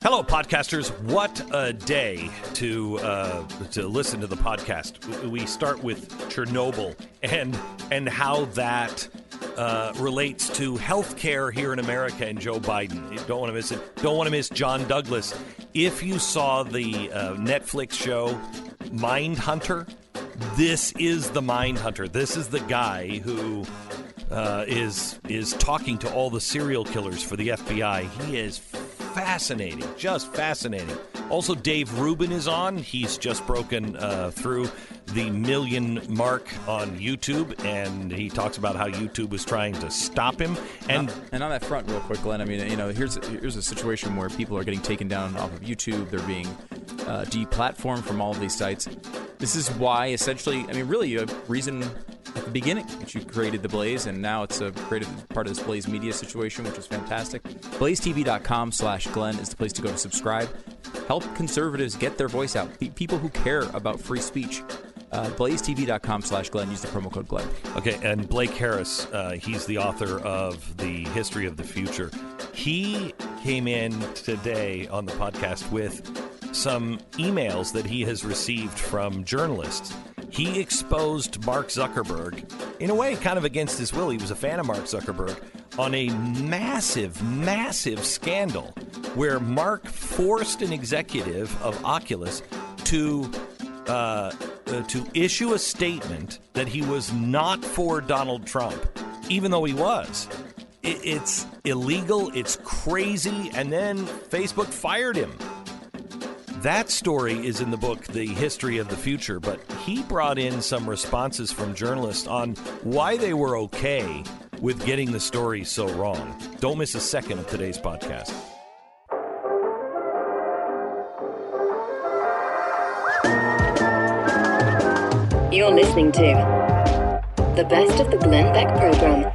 Hello, podcasters. What a day to listen to the podcast. We start with Chernobyl and how that relates to healthcare here in America and Joe Biden. You don't want to miss it. Don't want to miss John Douglas. If you saw the Netflix show Mindhunter, this is the Mindhunter. This is the guy who is talking to all the serial killers for the FBI. He is fascinating, just fascinating. Also, Dave Rubin is on. He's just broken through the 1 million mark on YouTube, and he talks about how YouTube is trying to stop him. And on that front, real quick, Glenn, I mean, you know, here's a situation where people are getting taken down off of YouTube. They're being deplatformed from all of these sites. This is why, essentially, I mean, really, a reason at the beginning that you created The Blaze, and now it's a creative part of this Blaze Media situation, which is fantastic. BlazeTV.com/Glenn is the place to go to subscribe. Help conservatives get their voice out. People who care about free speech. BlazeTV.com/Glenn. Use the promo code Glenn. Okay, and Blake Harris, he's the author of The History of the Future. He came in today on the podcast with some emails that he has received from journalists. He exposed Mark Zuckerberg, in a way, kind of against his will. He was a fan of Mark Zuckerberg, on a massive, massive scandal where Mark forced an executive of Oculus to issue a statement that he was not for Donald Trump, even though he was. It's illegal, it's crazy, and then Facebook fired him. That story is in the book, The History of the Future, but he brought in some responses from journalists on why they were okay with getting the story so wrong. Don't miss a second of today's podcast. You're listening to the best of the Glenn Beck program.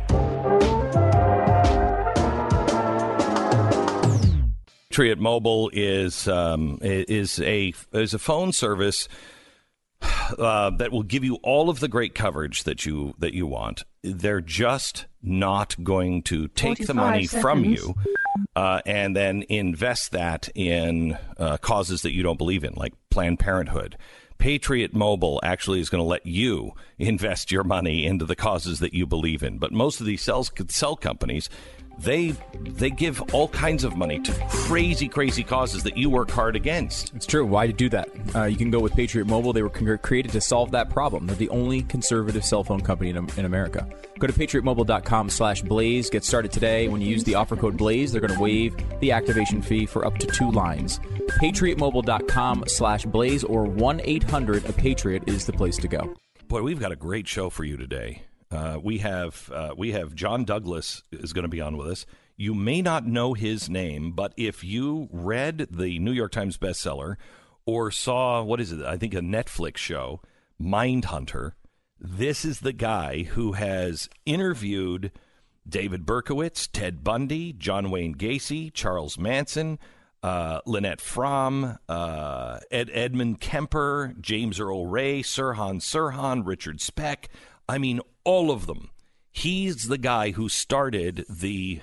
Patriot Mobile is a phone service that will give you all of the great coverage that you want. They're just not going to take the money from you and then invest that in causes that you don't believe in, like Planned Parenthood. Patriot Mobile actually is going to let you invest your money into the causes that you believe in. But most of these cell companies, they give all kinds of money to crazy, crazy causes that you work hard against. It's true. Why do that? You can go with Patriot Mobile. They were created to solve that problem. They're the only conservative cell phone company in America. Go to patriotmobile.com/Blaze. Get started today. When you use the offer code Blaze, they're going to waive the activation fee for up to 2 lines. patriotmobile.com/Blaze or 1-800-A-PATRIOT is the place to go. Boy, we've got a great show for you today. We have John Douglas is going to be on with us. You may not know his name, but if you read the New York Times bestseller or saw, I think a Netflix show, Mindhunter, this is the guy who has interviewed David Berkowitz, Ted Bundy, John Wayne Gacy, Charles Manson, Lynette Fromm, Edmund Kemper, James Earl Ray, Sirhan Sirhan, Richard Speck. I mean, all of them. He's the guy who started the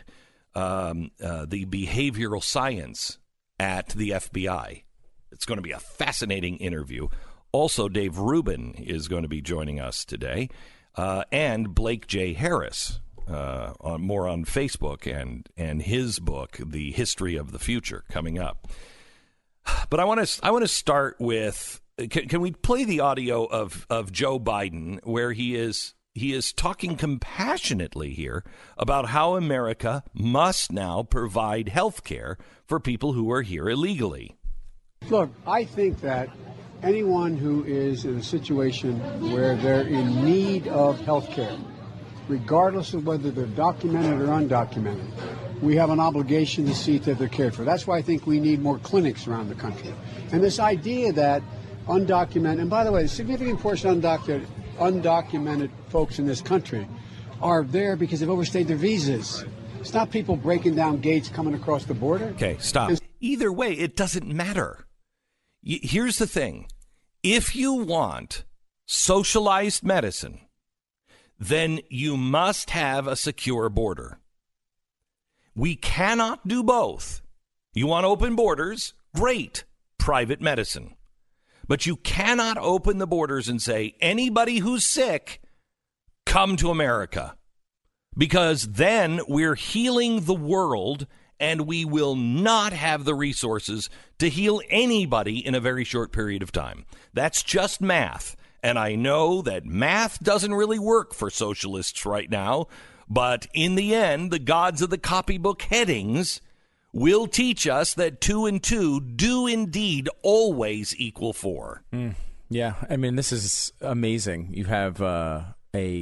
behavioral science at the FBI. It's going to be a fascinating interview. Also, Dave Rubin is going to be joining us today, and Blake J. Harris, more on Facebook and his book, The History of the Future, coming up. But I want to start with. Can we play the audio of Joe Biden where he is talking compassionately here about how America must now provide health care for people who are here illegally? Look, I think that anyone who is in a situation where they're in need of health care, regardless of whether they're documented or undocumented, we have an obligation to see that they're cared for. That's why I think we need more clinics around the country. And this idea that undocumented, and by the way, a significant portion of undocumented folks in this country are there because they've overstayed their visas. It's not people breaking down gates coming across the border. Okay, stop. Either way, it doesn't matter. Here's the thing. If you want socialized medicine, then you must have a secure border. We cannot do both. You want open borders? Great. Private medicine. But you cannot open the borders and say, anybody who's sick, come to America. Because then we're healing the world, and we will not have the resources to heal anybody in a very short period of time. That's just math. And I know that math doesn't really work for socialists right now. But in the end, the gods of the copybook headings will teach us that 2 and 2 do indeed always equal 4. Yeah, I mean, this is amazing. You have a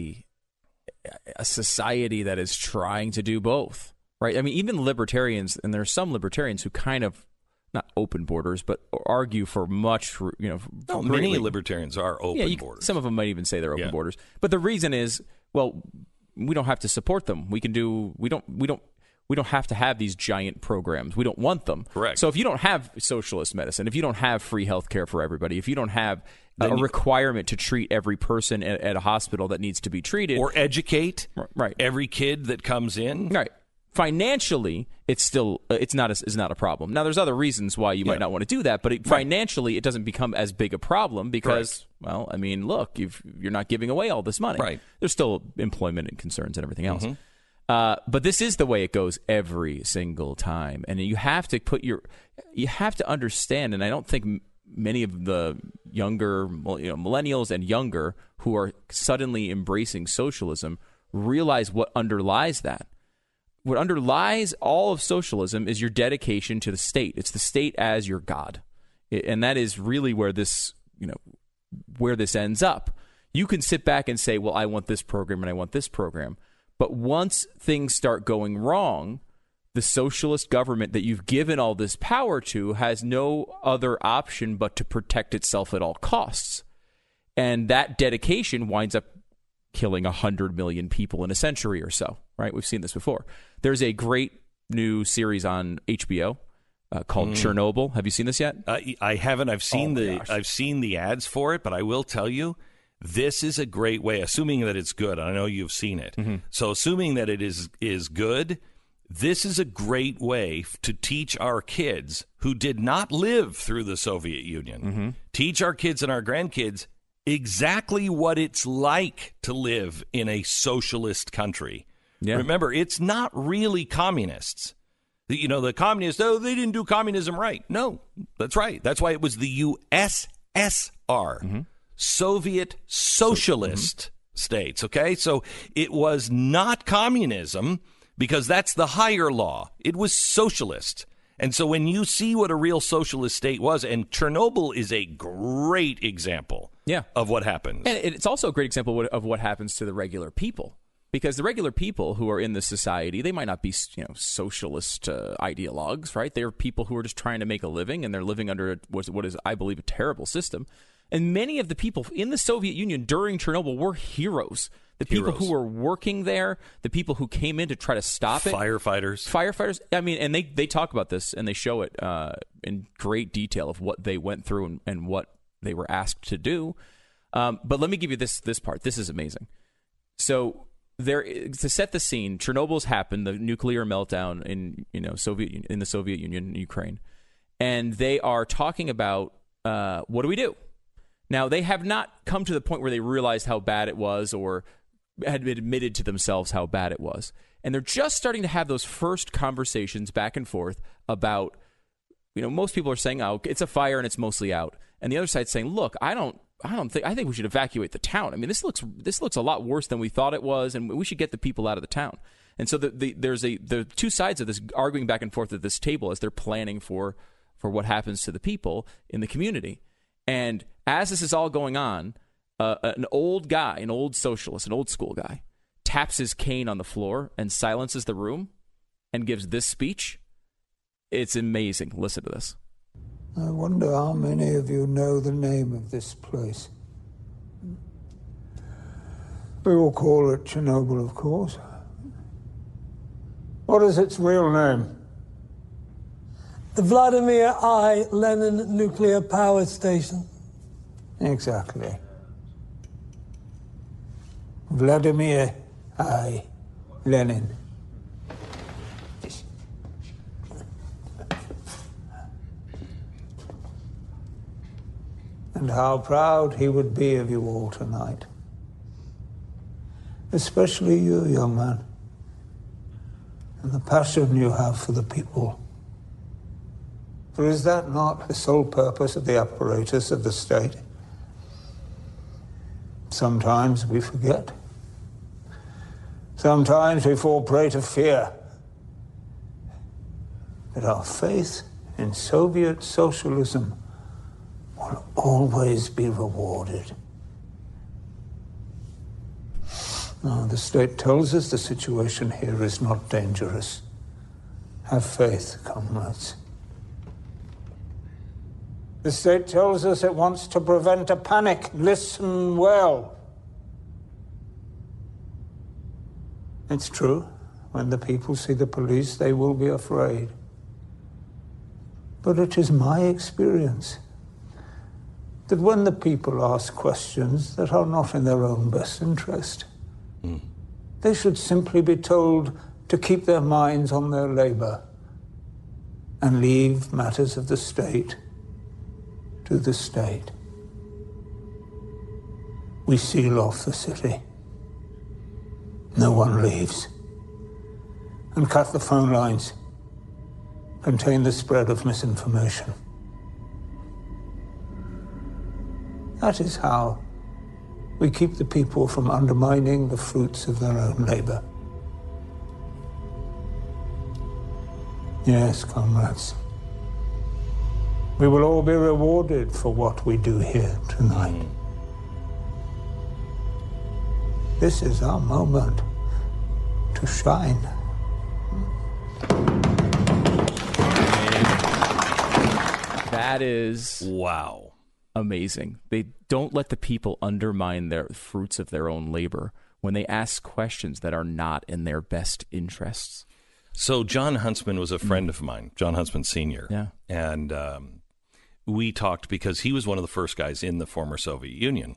society that is trying to do both, right? I mean, even libertarians, and there are some libertarians who kind of, not open borders, but argue for much, many libertarians are open borders. Some of them might even say they're open borders. But the reason is, well, we don't have to support them. We don't have to have these giant programs. We don't want them. Correct. So if you don't have socialist medicine, if you don't have free health care for everybody, if you don't have a requirement to treat every person at a hospital that needs to be treated, or educate every kid that comes in, right? Financially, it's not a problem. Now, there's other reasons why you might not want to do that, but financially, it doesn't become as big a problem because, well, I mean, look, you're not giving away all this money. Right. There's still employment and concerns and everything else. But this is the way it goes every single time, and you have to understand. And I don't think many of the younger, millennials and younger who are suddenly embracing socialism realize what underlies that. What underlies all of socialism is your dedication to the state. It's the state as your God, and that is really where this ends up. You can sit back and say, "Well, I want this program and I want this program." But once things start going wrong, the socialist government that you've given all this power to has no other option but to protect itself at all costs. And that dedication winds up killing 100 million people in a century or so, right? We've seen this before. There's a great new series on HBO called Chernobyl. Have you seen this yet? I haven't. I've seen the ads for it, but I will tell you, this is a great way, assuming that it's good. I know you've seen it. So assuming that it is good, this is a great way to teach our kids who did not live through the Soviet Union, teach our kids and our grandkids exactly what it's like to live in a socialist country. Yeah. Remember, it's not really communists. The communists, they didn't do communism right. No, that's right. That's why it was the USSR. Soviet Socialist states, okay? So it was not communism because that's the higher law. It was socialist. And so when you see what a real socialist state was, and Chernobyl is a great example of what happens. And it's also a great example of what happens to the regular people. Because the regular people who are in this society, they might not be, socialist ideologues, right? They're people who are just trying to make a living, and they're living under what is, I believe, a terrible system. And many of the people in the Soviet Union during Chernobyl were heroes. The people who were working there, the people who came in to try to stop it. Firefighters. I mean, and they talk about this, and they show it in great detail of what they went through and what they were asked to do. But let me give you this part. This is amazing. So to set the scene, Chernobyl's happened, the nuclear meltdown in the Soviet Union, in Ukraine. And they are talking about what do we do? Now, they have not come to the point where they realized how bad it was or had admitted to themselves how bad it was. And they're just starting to have those first conversations back and forth about, most people are saying, oh, it's a fire and it's mostly out. And the other side's saying, look, I think we should evacuate the town. I mean, this looks a lot worse than we thought it was, and we should get the people out of the town. And so there's two sides of this arguing back and forth at this table as they're planning for what happens to the people in the community. And as this is all going on, an old socialist, an old school guy, taps his cane on the floor and silences the room and gives this speech. It's amazing. Listen to this. I wonder how many of you know the name of this place. We all call it Chernobyl, of course. What is its real name? The Vladimir I. Lenin Nuclear Power Station. Exactly. Vladimir I. Lenin. and how proud he would be of you all tonight. Especially you, young man, and the passion you have for the people. For is that not the sole purpose of the apparatus of the state? Sometimes we forget. Sometimes we fall prey to fear. But our faith in Soviet socialism will always be rewarded. Now, the state tells us the situation here is not dangerous. Have faith, comrades. The state tells us it wants to prevent a panic. Listen well. It's true. When the people see the police, they will be afraid. But it is my experience that when the people ask questions that are not in their own best interest, they should simply be told to keep their minds on their labor and leave matters of the state to the state. We seal off the city. No one leaves. And cut the phone lines. Contain the spread of misinformation. That is how we keep the people from undermining the fruits of their own labor. Yes, comrades. We will all be rewarded for what we do here tonight. This is our moment to shine. That is wow. Amazing. They don't let the people undermine their fruits of their own labor when they ask questions that are not in their best interests. So John Huntsman was a friend of mine, John Huntsman Sr. Yeah. And we talked because he was one of the first guys in the former Soviet Union.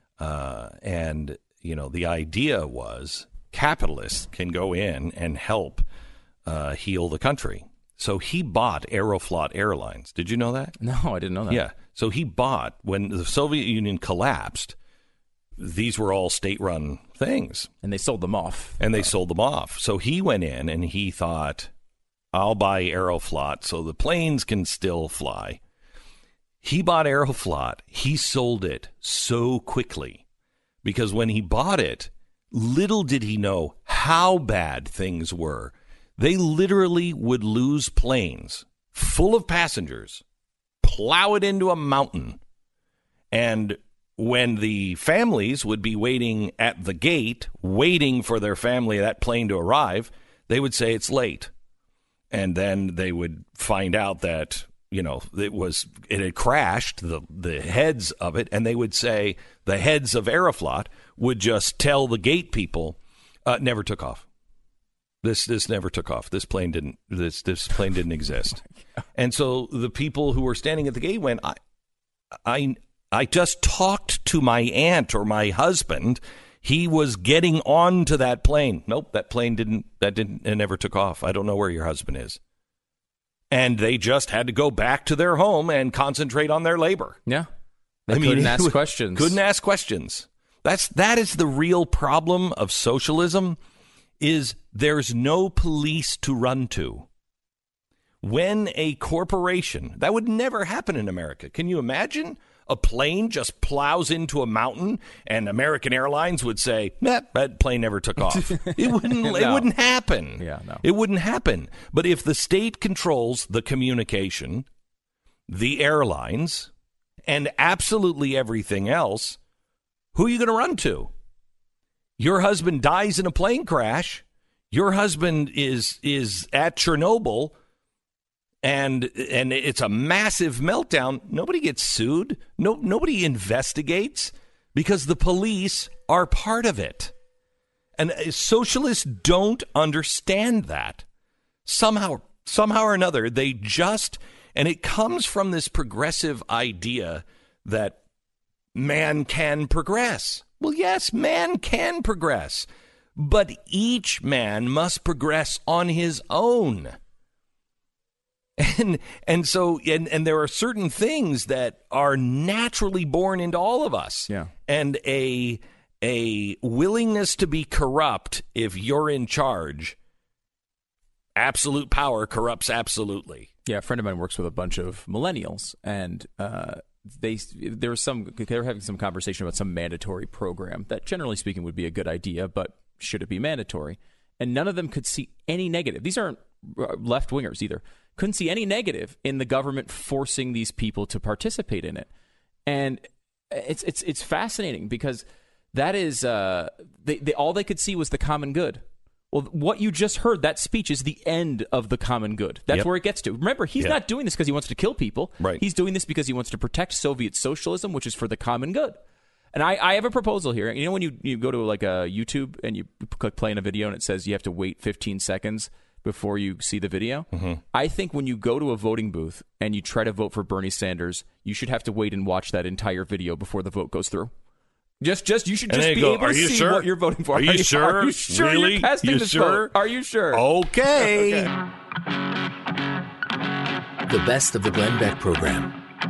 And, you know, the idea was capitalists can go in and help heal the country. So he bought Aeroflot Airlines. Did you know that? No, I didn't know that. Yeah. So he bought, when the Soviet Union collapsed, these were all state-run things. And they sold them off. So he went in and he thought, I'll buy Aeroflot so the planes can still fly. He bought Aeroflot. He sold it so quickly because when he bought it, little did he know how bad things were. They literally would lose planes full of passengers, plow it into a mountain, and when the families would be waiting at the gate, waiting for their family, that plane to arrive, they would say it's late. And then they would find out that, you know, it had crashed, the heads of it, and they would say, the heads of Aeroflot would just tell the gate people, never took off. This never took off. This plane didn't exist. And so the people who were standing at the gate went, I just talked to my aunt or my husband. He was getting onto that plane. Nope, that plane it never took off. I don't know where your husband is. And they just had to go back to their home and concentrate on their labor. Yeah. They couldn't ask questions. Couldn't ask questions. That is the real problem of socialism, is there's no police to run to. When a corporation, that would never happen in America. Can you imagine? A plane just plows into a mountain and American Airlines would say, that plane never took off. It wouldn't happen. Yeah, no. It wouldn't happen. But if the state controls the communication, the airlines, and absolutely everything else, who are you going to run to? Your husband dies in a plane crash. Your husband is at Chernobyl. And it's a massive meltdown. Nobody gets sued. Nobody investigates because the police are part of it. And socialists don't understand that. Somehow or another, they just, and it comes from this progressive idea that man can progress. Well, yes, man can progress, but each man must progress on his own. And so there are certain things that are naturally born into all of us. Yeah. And a willingness to be corrupt if you're in charge. Absolute power corrupts absolutely. Yeah, a friend of mine works with a bunch of millennials, and they were having some conversation about some mandatory program that, generally speaking, would be a good idea, but should it be mandatory? And none of them could see any negative. These aren't left wingers either. Couldn't see any negative in the government forcing these people to participate in it, and it's fascinating because that is all they could see was the common good. Well, what you just heard, that speech is the end of the common good. That's where it gets to. Remember, he's not doing this because he wants to kill people. Right. He's doing this because he wants to protect Soviet socialism, which is for the common good. And I have a proposal here. You know when you go to like a YouTube and you click play in a video and it says you have to wait 15 seconds before you see the video? Mm-hmm. I think when you go to a voting booth and you try to vote for Bernie Sanders, you should have to wait and watch that entire video before the vote goes through. Just you should just be able to see what you're voting for. Are you sure? Are you sure really? You're casting this vote? Are you sure? Okay. The best of the Glenn Beck program.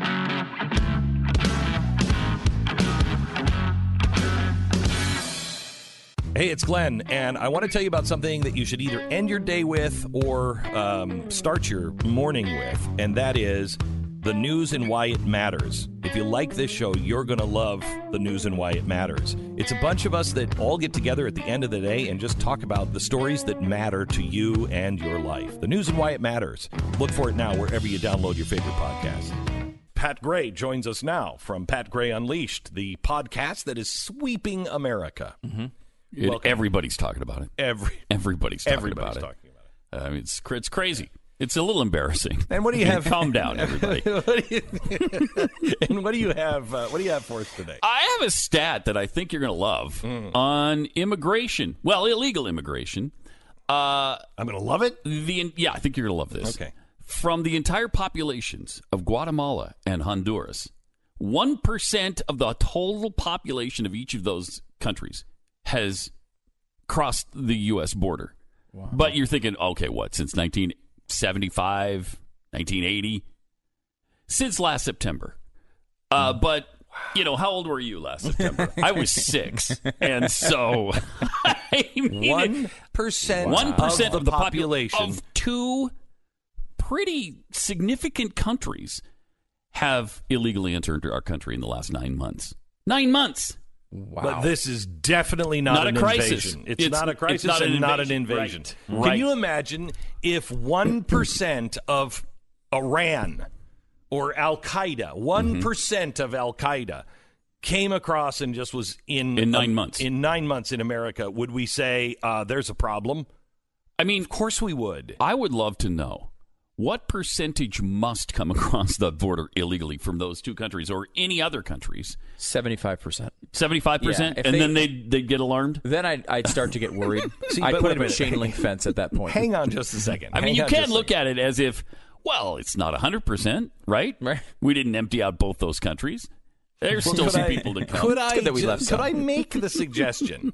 Hey, it's Glenn, and I want to tell you about something that you should either end your day with or start your morning with, and that is the news and why it matters. If you like this show, you're going to love the news and why it matters. It's a bunch of us that all get together at the end of the day and just talk about the stories that matter to you and your life. The news and why it matters. Look for it now wherever you download your favorite podcast. Pat Gray joins us now from Pat Gray Unleashed, the podcast that is sweeping America. Mm-hmm. Everybody's talking about it. Everybody's talking about it. I mean, it's crazy. It's a little embarrassing. And what do you have? Calm down, everybody. What do you have for us today? I have a stat that I think you're going to love on immigration. Well, illegal immigration. I'm going to love it? I think you're going to love this. Okay. From the entire populations of Guatemala and Honduras, 1% of the total population of each of those countries has crossed the U.S. border. Wow. But you're thinking, okay, what, since 1975, 1980? Since last September. But, how old were you last September? I was 6. And so, I mean, 1% of the population of 2 pretty significant countries have illegally entered our country in the last 9 months. 9 months! Wow. But this is definitely not an invasion. It's not a crisis and not an invasion. Right. Can you imagine if 1% of Iran or Al-Qaeda, 1% of Al-Qaeda came across and just was in 9 months. In 9 months in America, would we say there's a problem? I mean, of course we would. I would love to know. What percentage must come across the border illegally from those 2 countries or any other countries? 75%. 75%? Yeah, and then they'd get alarmed? Then I'd start to get worried. I'd put in a chain link fence at that point. Hang on just a second. I mean, you can't look at it as if, well, it's not 100%, right? Right. We didn't empty out both those countries. There's still some people to come. Could I make the suggestion?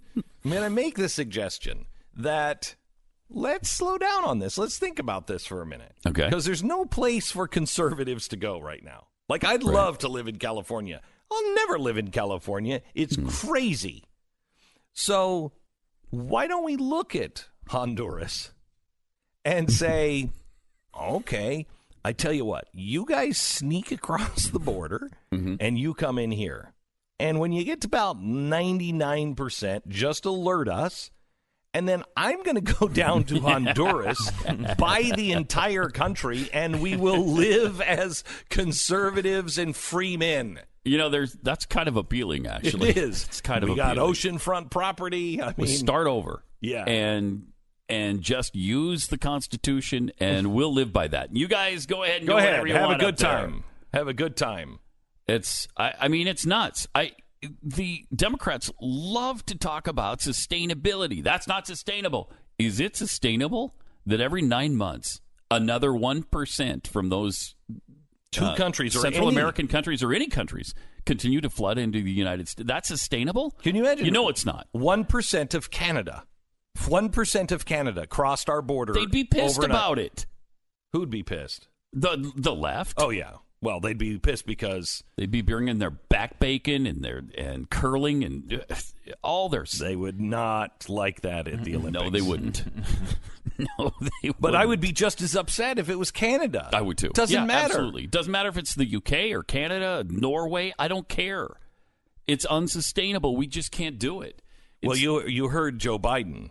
That... Let's slow down on this. Let's think about this for a minute. Okay. Because there's no place for conservatives to go right now. Like, I'd love to live in California. I'll never live in California. It's crazy. So why don't we look at Honduras and say, okay, I tell you what, you guys sneak across the border and you come in here. And when you get to about 99%, just alert us. And then I'm going to go down to Honduras, buy the entire country, and we will live as conservatives and free men. That's kind of appealing, actually. It is. It's kind of appealing. We got oceanfront property. We'll start over. Yeah. And just use the Constitution, and we'll live by that. You guys go ahead and do whatever you want. Have a good time. Have a good time. It's nuts. The Democrats love to talk about sustainability. That's not sustainable. Is it sustainable that every 9 months, another 1% from those 2 countries, or Central American countries or any countries, continue to flood into the United States? That's sustainable? Can you imagine? It's not. 1% of Canada. 1% of Canada crossed our border. They'd be pissed about it. Who'd be pissed? The left. Oh, yeah. Well, they'd be pissed because they'd be bringing their back bacon and curling and all their. They would not like that at the Olympics. No, they wouldn't. No, they wouldn't. But I would be just as upset if it was Canada. I would too. Doesn't matter. Absolutely. Doesn't matter if it's the UK or Canada, Norway. I don't care. It's unsustainable. We just can't do it. Well, you heard Joe Biden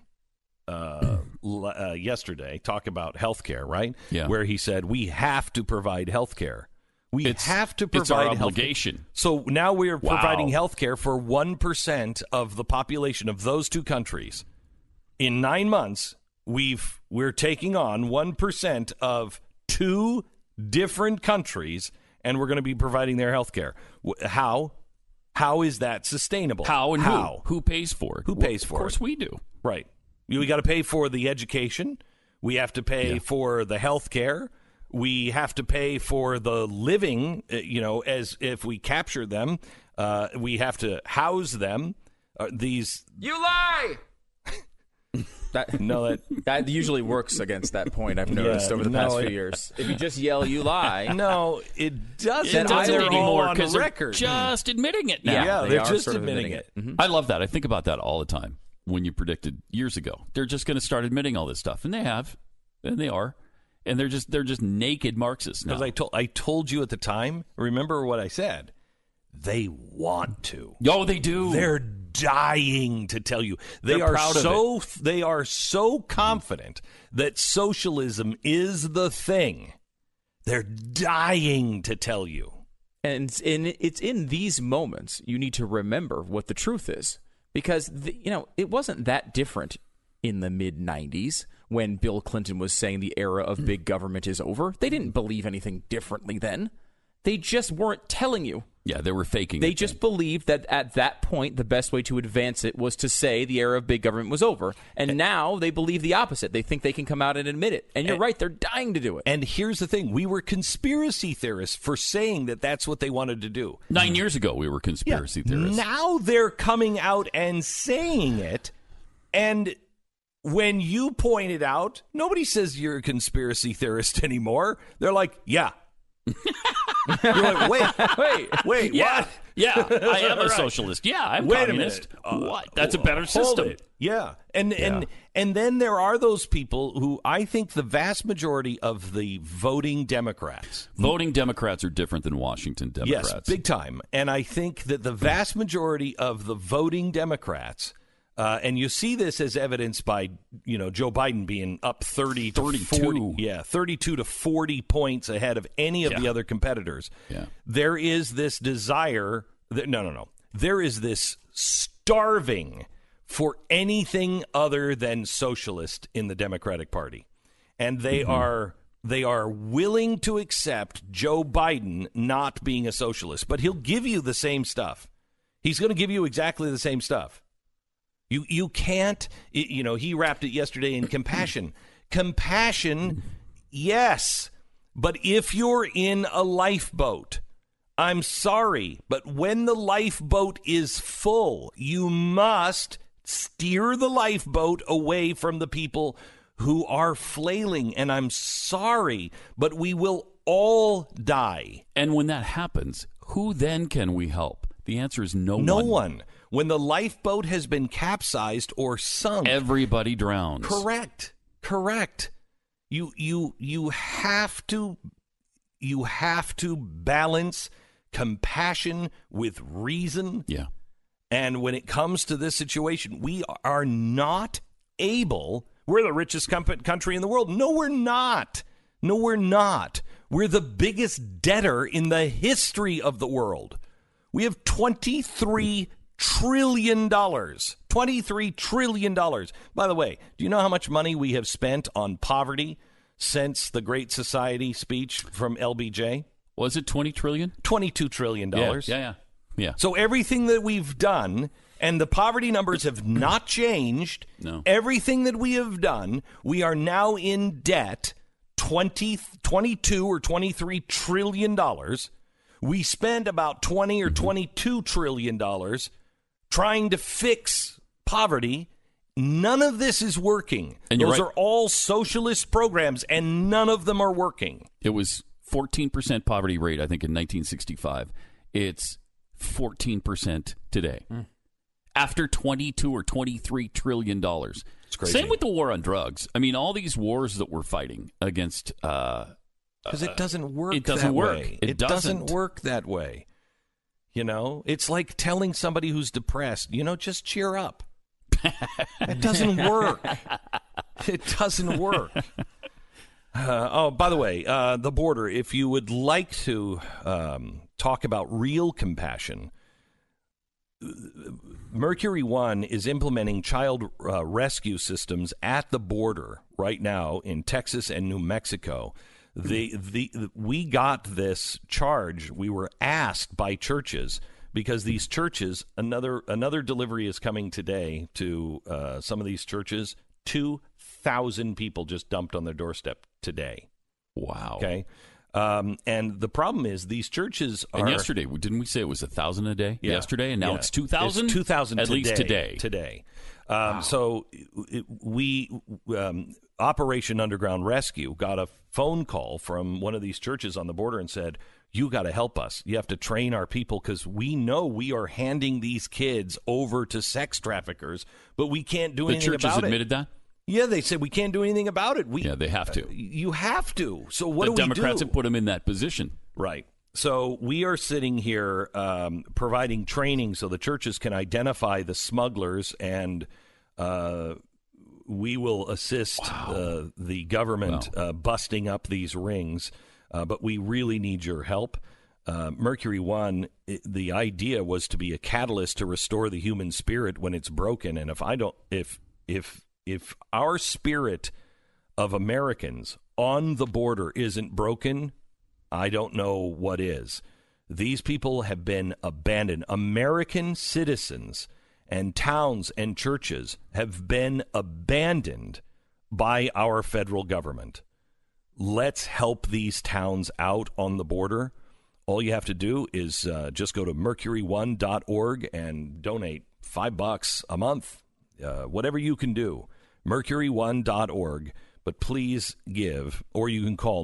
yesterday talk about health care, right? Yeah. Where he said, we have to provide health care. We have to provide it's our health obligation. care. So now we're Wow. providing health care for 1% of the population of those two countries. In 9 months, we're taking on 1% of two different countries, and we're going to be providing their health care. How is that sustainable? How and how? Who pays for it? Who pays for it? Of course we do. Right. We got to pay for the education. We have to pay for the health care. We have to pay for the living, as if we capture them. We have to house them. These. You lie! That usually works against that point, I've noticed over the past few years. If you just yell, you lie. No, it doesn't. It doesn't They're anymore on because the they're record. just admitting it now. Yeah, they they're are just sort of admitting it. Mm-hmm. I love that. I think about that all the time when you predicted years ago. They're just going to start admitting all this stuff, and they have, and they are, and they're just naked Marxists now. Because I told you at the time. Remember what I said? They want to. Oh, they do. They're dying to tell you. They're proud of it. They are so confident that socialism is the thing. They're dying to tell you. And it's in these moments you need to remember what the truth is. Because, it wasn't that different in the mid-'90s when Bill Clinton was saying the era of big government is over. They didn't believe anything differently then. They just weren't telling you. Yeah, they were faking it. They just believed that at that point, the best way to advance it was to say the era of big government was over. And now they believe the opposite. They think they can come out and admit it. And you're right, they're dying to do it. And here's the thing. We were conspiracy theorists for saying that that's what they wanted to do. 9 years ago, we were conspiracy theorists. Now they're coming out and saying it. And when you point it out, nobody says you're a conspiracy theorist anymore. They're like, yeah. You're like, wait, yeah, what? Yeah, I am a socialist. Yeah, I'm Wait communist. a minute. What? That's a better Hold system. it. Yeah. And then there are those people who I think the vast majority of the voting Democrats. Voting Democrats are different than Washington Democrats. Yes, big time. And I think that the vast majority of the voting Democrats, and you see this as evidenced by, Joe Biden being up 32 to 40 points ahead of any of the other competitors. Yeah. There is this desire. There is this starving for anything other than socialist in the Democratic Party. And they are willing to accept Joe Biden not being a socialist, but he'll give you the same stuff. He's going to give you exactly the same stuff. You can't, he wrapped it yesterday in compassion. Compassion, yes, but if you're in a lifeboat, I'm sorry, but when the lifeboat is full, you must steer the lifeboat away from the people who are flailing. And I'm sorry, but we will all die. And when that happens, who then can we help? The answer is no one. No one. When the lifeboat has been capsized or sunk, everybody drowns. Correct. You have to balance compassion with reason. Yeah. And when it comes to this situation, we are not able. We're the richest country in the world. No, we're not. We're the biggest debtor in the history of the world. We have $23 trillion. $23 trillion. By the way, do you know how much money we have spent on poverty since the Great Society speech from LBJ? Was it 20 trillion? $22 trillion. Yeah. So everything that we've done, and the poverty numbers have not changed. No. Everything that we have done, we are now in debt, $22 or $23 trillion. We spend about $20 or $22 trillion trying to fix poverty. None of this is working. And Those are all socialist programs, and none of them are working. It was 14% poverty rate, I think, in 1965. It's 14% today. After $22 or $23 trillion. It's crazy. Same with the war on drugs. I mean, all these wars that we're fighting against... Because it doesn't work it doesn't that work. way. It doesn't doesn't. work that way. You know, it's like telling somebody who's depressed, just cheer up. It doesn't work. It doesn't work. By the way, the border, if you would like to talk about real compassion, Mercury One is implementing child rescue systems at the border right now in Texas and New Mexico. We got this charge. We were asked by churches because these churches, another delivery is coming today to some of these churches. 2,000 people just dumped on their doorstep today. Wow. Okay. And the problem is these churches are... And yesterday, didn't we say it was 1,000 a day yesterday? And now it's 2,000? It's 2,000 at least today. Today. Wow. So Operation Underground Rescue got a phone call from one of these churches on the border and said, you got to help us. You have to train our people because we know we are handing these kids over to sex traffickers, but we can't do anything about it. The churches admitted that? Yeah, they said we can't do anything about it. Yeah, they have to. You have to. So what do we do? The Democrats have put them in that position. Right. So we are sitting here providing training so the churches can identify the smugglers, and we will assist the government busting up these rings. But we really need your help. Mercury One, the idea was to be a catalyst to restore the human spirit when it's broken. And if our spirit of Americans on the border isn't broken, I don't know what is. These people have been abandoned. American citizens and towns and churches have been abandoned by our federal government. Let's help these towns out on the border. All you have to do is just go to mercury1.org and donate $5 a month, whatever you can do. Mercury1.org. But please give, or you can call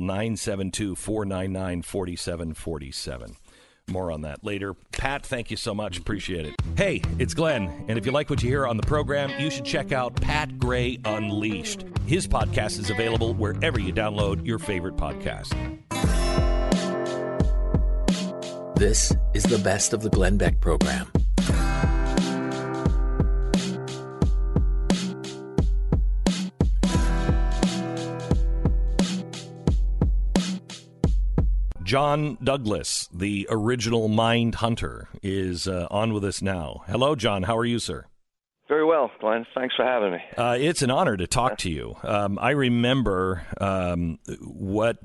972-499-4747. More on that later. Pat, thank you so much. Appreciate it. Hey, it's Glenn. And if you like what you hear on the program, you should check out Pat Gray Unleashed. His podcast is available wherever you download your favorite podcast. This is the best of the Glenn Beck program. John Douglas, the original Mind Hunter, is on with us now. Hello, John. How are you, sir? Very well, Glenn. Thanks for having me. It's an honor to talk to you. I remember what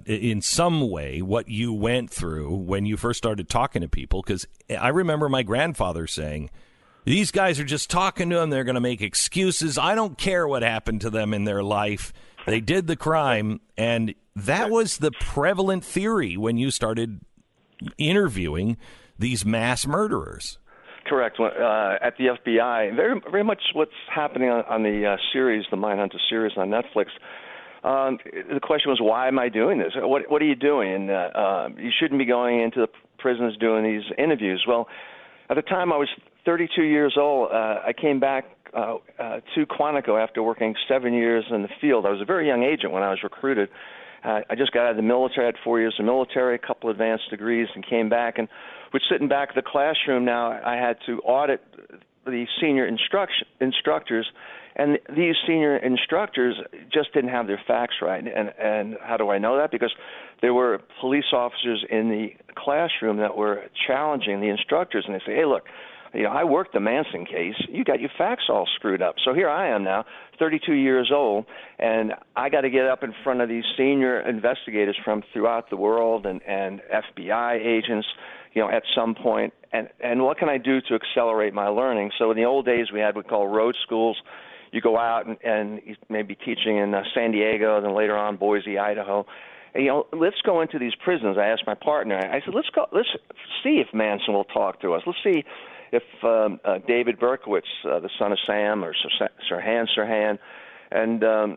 you went through when you first started talking to people, because I remember my grandfather saying, these guys are just talking to them. They're going to make excuses. I don't care what happened to them in their life. They did the crime, and that was the prevalent theory when you started interviewing these mass murderers. Correct. At the FBI, very, very much what's happening on the series, the Mindhunter series on Netflix. The question was, why am I doing this? What are you doing? You shouldn't be going into the prisons doing these interviews. Well, at the time I was 32 years old. I came back to Quantico after working 7 years in the field. I was a very young agent when I was recruited. I just got out of the military. I had 4 years in the military, a couple advanced degrees, and came back. And with sitting back at the classroom now, I had to audit the senior instructors, and these senior instructors just didn't have their facts right. And how do I know that? Because there were police officers in the classroom that were challenging the instructors, and they say, hey, look, I worked the Manson case. You got your facts all screwed up. So here I am now, 32 years old, and I got to get up in front of these senior investigators from throughout the world and FBI agents, at some point. And what can I do to accelerate my learning? So in the old days, we had what we call road schools. You go out and you may be teaching in San Diego, then later on Boise, Idaho. And, let's go into these prisons. I asked my partner. I said, let's see if Manson will talk to us. Let's see if David Berkowitz, the son of Sam, or Sirhan, and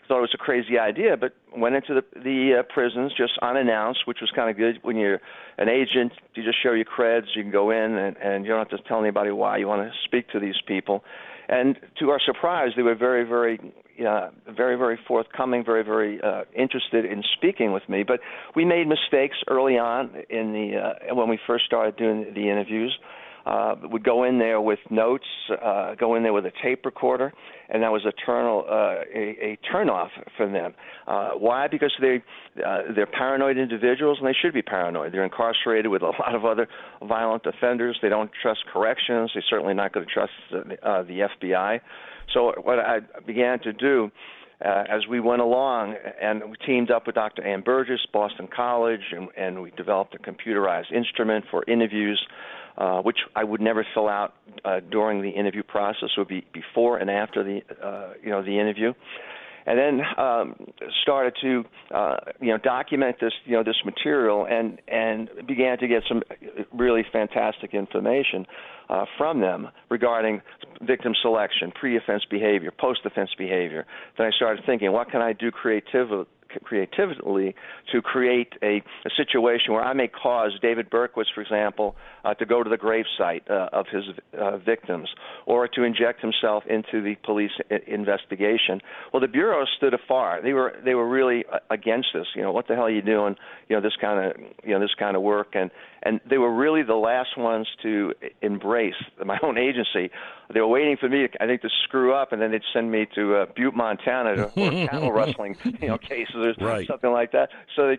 thought it was a crazy idea, but went into the prisons just unannounced, which was kind of good. When you're an agent, you just show your creds, you can go in, and you don't have to tell anybody why you want to speak to these people. And to our surprise, they were very, very, very, very forthcoming, very, very interested in speaking with me. But we made mistakes early on in when we first started doing the interviews. Would go in there with notes, go in there with a tape recorder, and that was a turnoff for them. Why? Because they're paranoid individuals, and they should be paranoid. They're incarcerated with a lot of other violent offenders. They don't trust corrections. They're certainly not going to trust the FBI. So what I began to do as we went along, and we teamed up with Dr. Ann Burgess, Boston College, and we developed a computerized instrument for interviews, which I would never fill out during the interview process. It would be before and after the interview, and then started to document this material and began to get some really fantastic information from them regarding victim selection, pre-offense behavior, post-offense behavior. Then I started thinking, what can I do creatively to create a situation where I may cause David Berkowitz, for example, to go to the gravesite of his victims, or to inject himself into the police investigation. Well, the Bureau stood afar. They were really against this. What the hell are you doing? This kind of work, and they were really the last ones to embrace my own agency. They were waiting for me, I think, to screw up, and then they'd send me to Butte, Montana, for cattle rustling, cases or something like that. So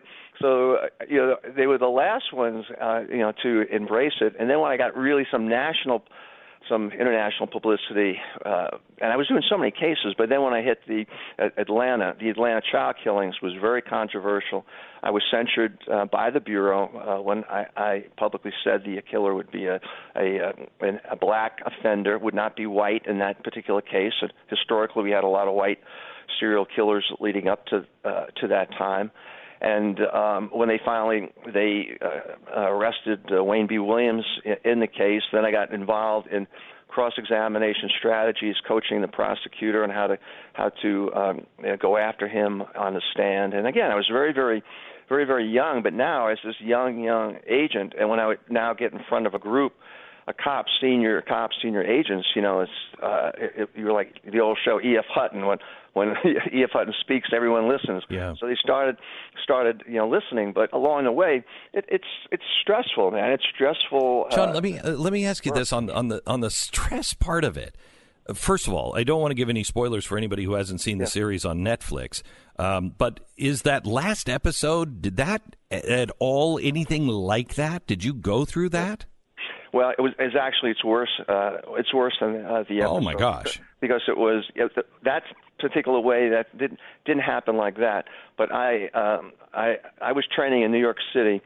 they were the last ones, to embrace it. And then when I got really some international publicity, and I was doing so many cases, but then when I hit the Atlanta child killings was very controversial. I was censured by the Bureau when I publicly said the killer would be a black offender, would not be white in that particular case. Historically, we had a lot of white serial killers leading up to that time. And when they arrested Wayne B. Williams in the case, then I got involved in cross-examination strategies, coaching the prosecutor on how to go after him on the stand. And again, I was very, very, very, very young, but now as this young agent, and when I would now get in front of a group, senior agents, you're like the old show E.F. Hutton. When E.F. Hutton speaks, everyone listens. Yeah. So they started listening, but along the way, it's stressful, man. It's stressful. John, let me ask you this on the stress part of it. First of all, I don't want to give any spoilers for anybody who hasn't seen the series on Netflix. But is that last episode, did that at all anything like that? Did you go through that? Well, it's worse. It's worse than the episode. Oh my gosh! Because that particular way that didn't happen like that. But I was training in New York City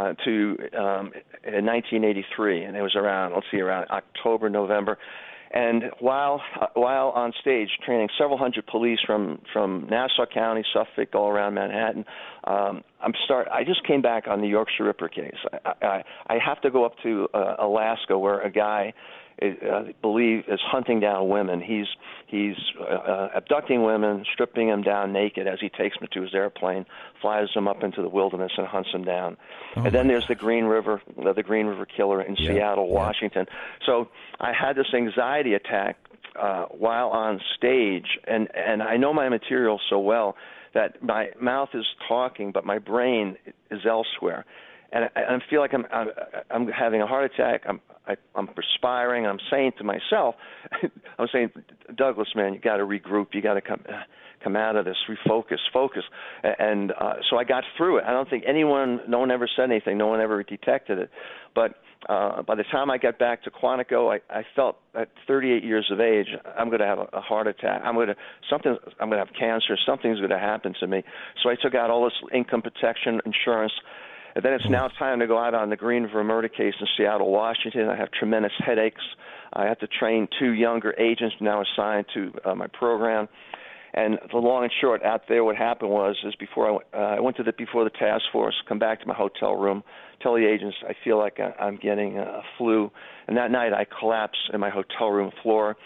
in 1983, and it was around October, November. And while on stage training several hundred police from Nassau County, Suffolk, all around Manhattan, I just came back on the Yorkshire Ripper case. I have to go up to Alaska, where a guy is hunting down women. He's abducting women, stripping them down naked as he takes them to his airplane, flies them up into the wilderness, and hunts them down. And then there's the Green River killer in Seattle, Washington. So I had this anxiety attack while on stage, and I know my material so well that my mouth is talking, but my brain is elsewhere. And I feel like I'm having a heart attack. I'm perspiring. I'm saying to myself, I'm saying, Douglas, man, you got to regroup. You got to come out of this, refocus, focus. And so I got through it. I don't think no one ever said anything. No one ever detected it. But by the time I got back to Quantico, I felt at 38 years of age, I'm going to have a heart attack. I'm going to have cancer. Something's going to happen to me. So I took out all this income protection insurance. And then it's now time to go out on the Green River murder case in Seattle, Washington. I have tremendous headaches. I have to train 2 younger agents now assigned to my program. And the long and short out there, what happened is before I went before the task force, come back to my hotel room, tell the agents I feel like I'm getting a flu. And that night I collapsed in my hotel room floor.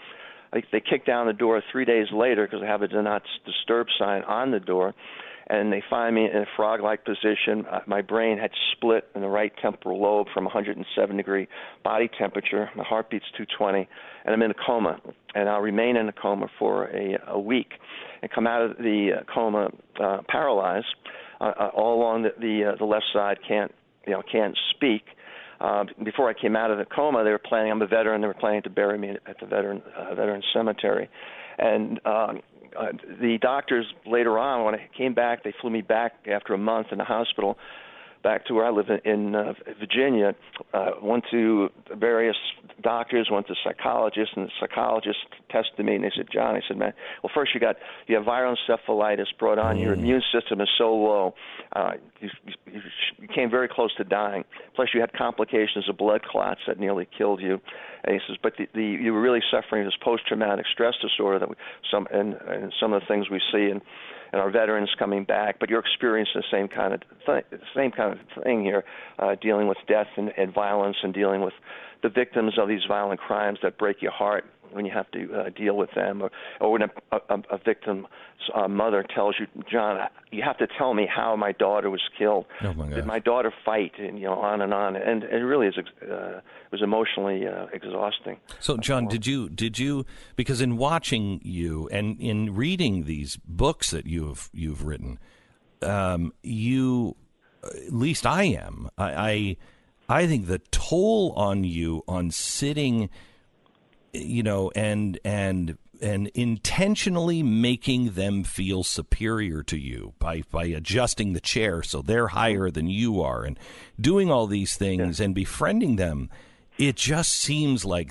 They kick down the door 3 days later because I have a do not disturb sign on the door, and they find me in a frog-like position. My brain had split in the right temporal lobe from 107-degree body temperature. My heartbeat's 220, and I'm in a coma. And I'll remain in a coma for a week and come out of the coma paralyzed. All along the left side, can't speak. Before I came out of the coma, they were planning. I'm a veteran. They were planning to bury me at the veteran cemetery, and the doctors later on, when I came back, they flew me back after a month in the hospital, back to where I live in Virginia. Went to various doctors, went to psychologists, and the psychologist tested me, and they said, John, I said, man, well, first you have viral encephalitis brought on. Your immune system is so low. You came very close to dying. Plus you had complications of blood clots that nearly killed you. And he says, but you were really suffering this post-traumatic stress disorder that some of the things we see in our veterans coming back, but you're experiencing the same kind of thing here, dealing with death and violence, and dealing with the victims of these violent crimes that break your heart when you have to deal with them, or when a victim's mother tells you, John, you have to tell me how my daughter was killed. Oh my gosh. Did my daughter fight? And on and on. And it really was emotionally exhausting. So, John, did you? Because in watching you and in reading these books that you've written, you, at least I am. I think the toll on you on sitting, and intentionally making them feel superior to you by adjusting the chair so they're higher than you are, and doing all these things and befriending them. It just seems like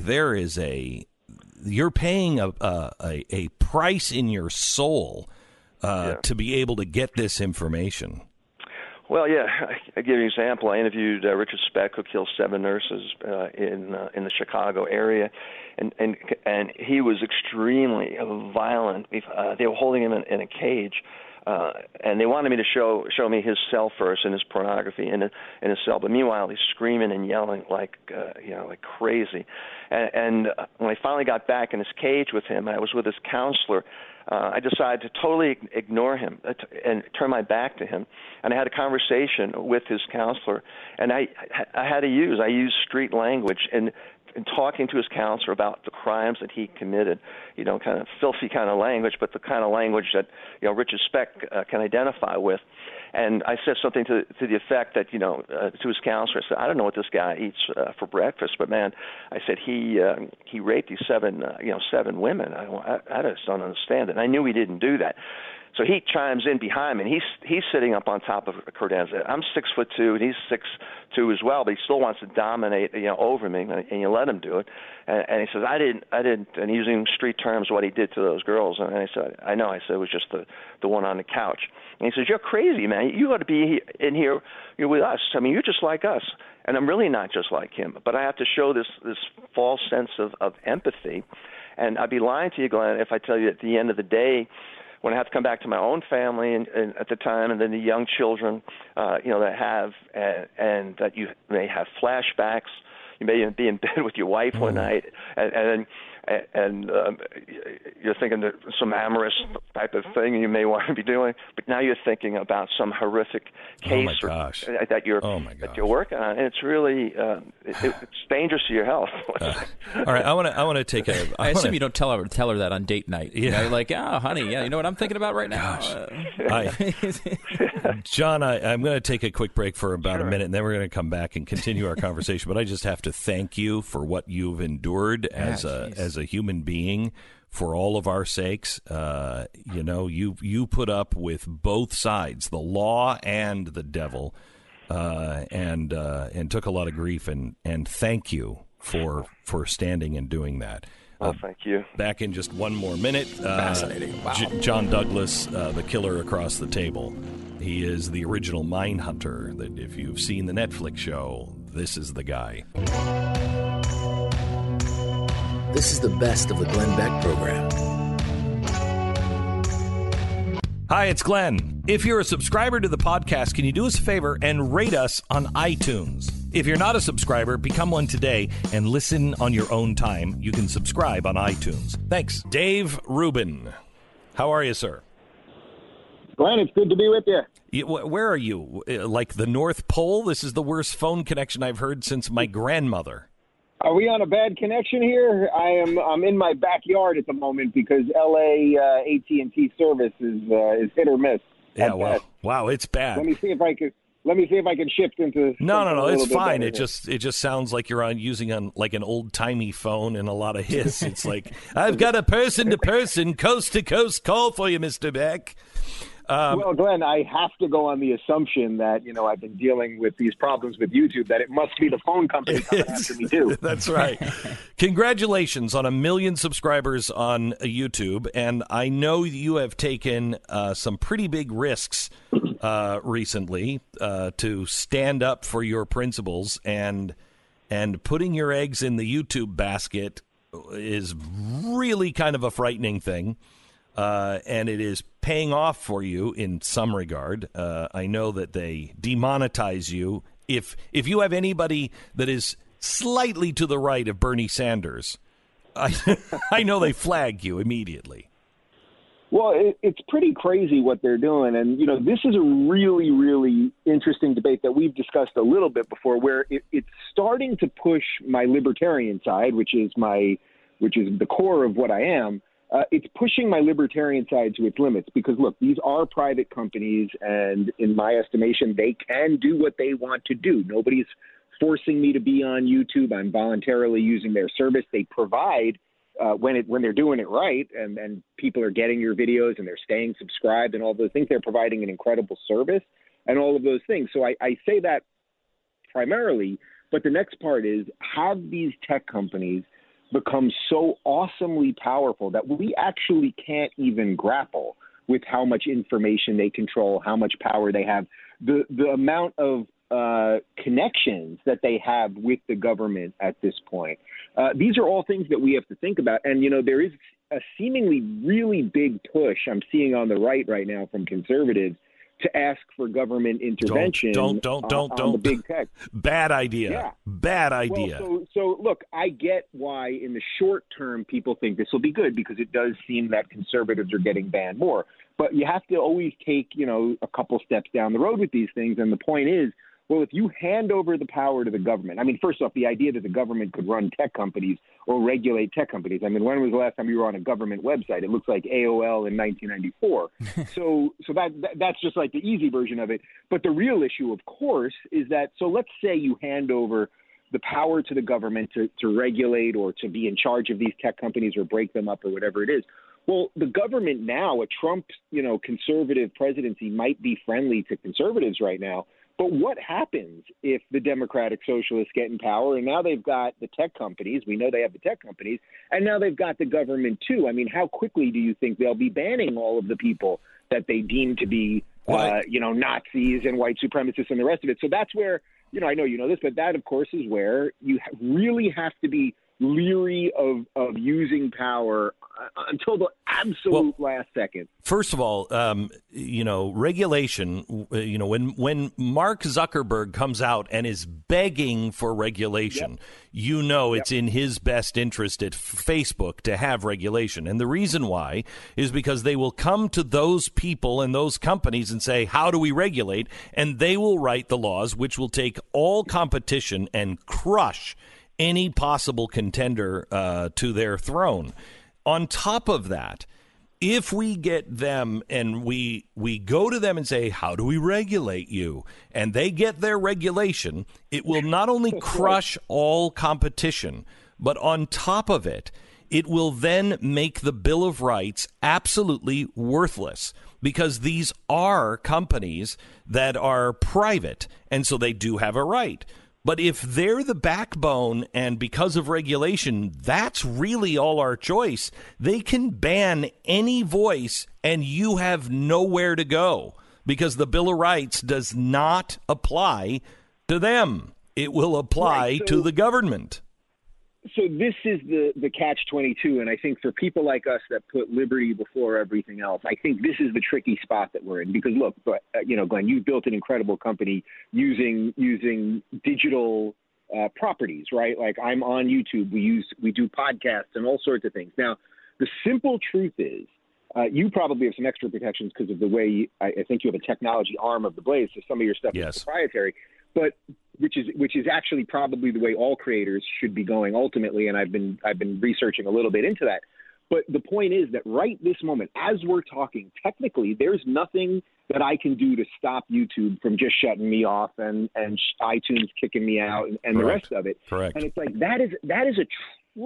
you're paying a price in your soul to be able to get this information. Well, yeah, I give you an example. I interviewed Richard Speck, who killed 7 nurses in the Chicago area, and he was extremely violent. They were holding him in a cage, and they wanted me to show me his cell first and his pornography in his cell. But meanwhile, he's screaming and yelling like crazy. And when I finally got back in his cage with him, I was with his counselor. I decided to totally ignore him and turn my back to him. And I had a conversation with his counselor, and I used street language and talking to his counselor about the crimes that he committed, kind of filthy kind of language, but the kind of language that, Richard Speck can identify with. And I said something to the effect that, to his counselor, I said, I don't know what this guy eats for breakfast, but man, I said he raped these 7 women. I just don't understand it. And I knew he didn't do that. So he chimes in behind me, and he's sitting up on top of Credenza. I'm 6'2", and he's 6'2" as well, but he still wants to dominate, over me, and you let him do it. And he says, I didn't, and using street terms, what he did to those girls. And I said, I know. I said, it was just the one on the couch. And he says, you're crazy, man. You ought to be in here with us. I mean, you're just like us. And I'm really not just like him, but I have to show this false sense of empathy. And I'd be lying to you, Glenn, if I tell you at the end of the day, when I have to come back to my own family and at the time, and then the young children, that have, and that you may have flashbacks. You may even be in bed with your wife one night, and you're thinking that some amorous type of thing you may want to be doing, but now you're thinking about some horrific case that you're working on, and it's really it's dangerous to your health. All right, I want to take a. I assume you don't tell her that on date night. You're like, honey, you know what I'm thinking about right now. John, I'm going to take a quick break for about a minute, and then we're going to come back and continue our conversation. But I just have to thank you for what you've endured as a human being for all of our sakes. You put up with both sides, the law and the devil, and took a lot of grief. And thank you for standing and doing that. Thank you. Back in just one more minute. Fascinating. Wow. John Douglas, the killer across the table. He is the original Mindhunter. That if you've seen the Netflix show, this is the guy. This is the best of the Glenn Beck program. Hi, it's Glenn. If you're a subscriber to the podcast, can you do us a favor and rate us on iTunes? If you're not a subscriber, become one today and listen on your own time. You can subscribe on iTunes. Thanks. Dave Rubin. How are you, sir? Glenn, it's good to be with you. Where are you? Like the North Pole? This is the worst phone connection I've heard since my grandmother. Are we on a bad connection here? I'm in my backyard at the moment because LA AT&T service is hit or miss. Yeah, wow, it's bad. Let me see if I can shift into. No, it's fine. It just sounds like you're using an old timey phone and a lot of hiss. It's like I've got a person to person, coast to coast call for you, Mr. Beck. Well, Glenn, I have to go on the assumption that, I've been dealing with these problems with YouTube, that it must be the phone company coming after me, too. That's right. Congratulations on 1 million subscribers on YouTube. And I know you have taken some pretty big risks recently to stand up for your principles, and putting your eggs in the YouTube basket is really kind of a frightening thing. And it is paying off for you in some regard. I know that they demonetize you. If you have anybody that is slightly to the right of Bernie Sanders, I know they flag you immediately. Well, it's pretty crazy what they're doing. And, this is a really, really interesting debate that we've discussed a little bit before, where it's starting to push my libertarian side, which is the core of what I am. It's pushing my libertarian side to its limits because, look, these are private companies, and in my estimation, they can do what they want to do. Nobody's forcing me to be on YouTube. I'm voluntarily using their service. They provide when they're doing it right, and people are getting your videos and they're staying subscribed and all those things. They're providing an incredible service and all of those things. So I say that primarily, but the next part is, have these tech companies become so awesomely powerful that we actually can't even grapple with how much information they control, how much power they have, the amount of connections that they have with the government at this point. These are all things that we have to think about. And, there is a seemingly really big push I'm seeing on the right now from conservatives to ask for government intervention. On the big tech. Bad idea. Yeah. Bad idea. Well, so look, I get why in the short term people think this will be good, because it does seem that conservatives are getting banned more. But you have to always take, a couple steps down the road with these things. And the point is, well, if you hand over the power to the government, first off, the idea that the government could run tech companies or regulate tech companies. When was the last time you were on a government website? It looks like AOL in 1994. So that's just like the easy version of it. But the real issue, of course, is that, so let's say you hand over the power to the government to regulate or to be in charge of these tech companies or break them up or whatever it is. Well, the government now, a Trump, conservative presidency might be friendly to conservatives right now. But what happens if the Democratic Socialists get in power and now they've got the tech companies? We know they have the tech companies, and now they've got the government too. How quickly do you think they'll be banning all of the people that they deem to be, Nazis and white supremacists and the rest of it? So that's where, I know you know this, but that, of course, is where you really have to be leery of using power until the absolute last second. First of all, regulation, when Mark Zuckerberg comes out and is begging for regulation, it's in his best interest at Facebook to have regulation. And the reason why is because they will come to those people and those companies and say, how do we regulate? And they will write the laws which will take all competition and crush any possible contender to their throne. On top of that, if we get them and we go to them and say, how do we regulate you? And they get their regulation, it will not only crush all competition, but on top of it, it will then make the Bill of Rights absolutely worthless, because these are companies that are private, and so they do have a right. But if they're the backbone and because of regulation, that's really all our choice, they can ban any voice and you have nowhere to go, because the Bill of Rights does not apply to them. It will apply to the government. So this is the catch-22, and I think for people like us that put liberty before everything else, I think this is the tricky spot that we're in. Because look, Glenn, you've built an incredible company using digital properties, right? Like I'm on YouTube, we do podcasts and all sorts of things. Now, the simple truth is, you probably have some extra protections because of the way I think you have a technology arm of the Blaze, so some of your stuff is proprietary, but which is actually probably the way all creators should be going ultimately. And I've been researching a little bit into that. But the point is that right this moment, as we're talking, technically, there's nothing that I can do to stop YouTube from just shutting me off and iTunes kicking me out and the rest of it. Correct. And it's like that is a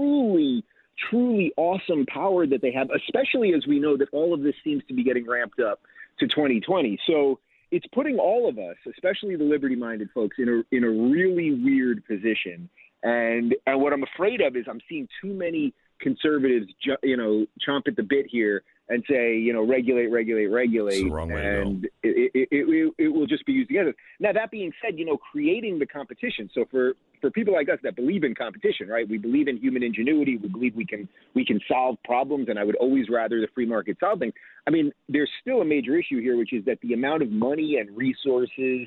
truly awesome power that they have, especially as we know that all of this seems to be getting ramped up to 2020. So it's putting all of us, especially the liberty-minded folks, in a really weird position. And what I'm afraid of is I'm seeing too many conservatives, chomp at the bit here and say, regulate. It's the wrong way and it will just be used together. Now, that being said, creating the competition. So for people like us that believe in competition, right? We believe in human ingenuity. We believe we can solve problems, and I would always rather the free market solve things. I mean, there's still a major issue here, which is that the amount of money and resources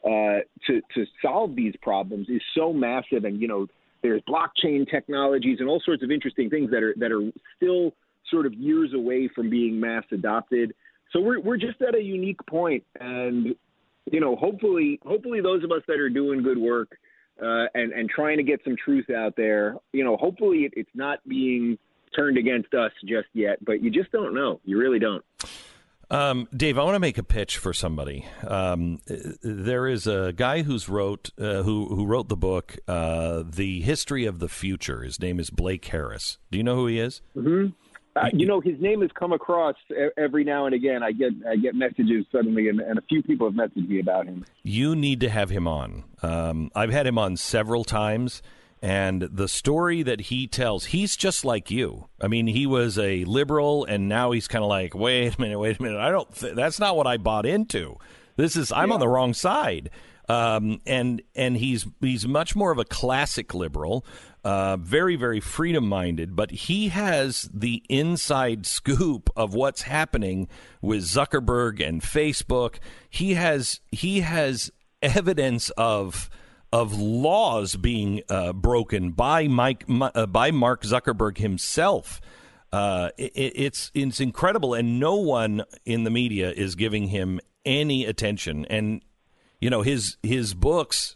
to solve these problems is so massive, and there's blockchain technologies and all sorts of interesting things that are still sort of years away from being mass adopted. So we're just at a unique point, and hopefully those of us that are doing good work and trying to get some truth out there, hopefully it's not being turned against us just yet, but you just don't know. You really don't. Dave, I want to make a pitch for somebody. There is a guy who wrote the book, The History of the Future. His name is Blake Harris. Do you know who he is? Mm-hmm. His name has come across every now and again. I get messages suddenly, and a few people have messaged me about him. You need to have him on. I've had him on several times, and the story that he tells, he's just like you. I mean, he was a liberal, and now he's kind of like, wait a minute. That's not what I bought into. I'm on the wrong side. And he's much more of a classic liberal, very, very freedom-minded, but he has the inside scoop of what's happening with Zuckerberg and Facebook. He has evidence of laws being broken by Mark Zuckerberg himself. It's incredible, and no one in the media is giving him any attention. And his books,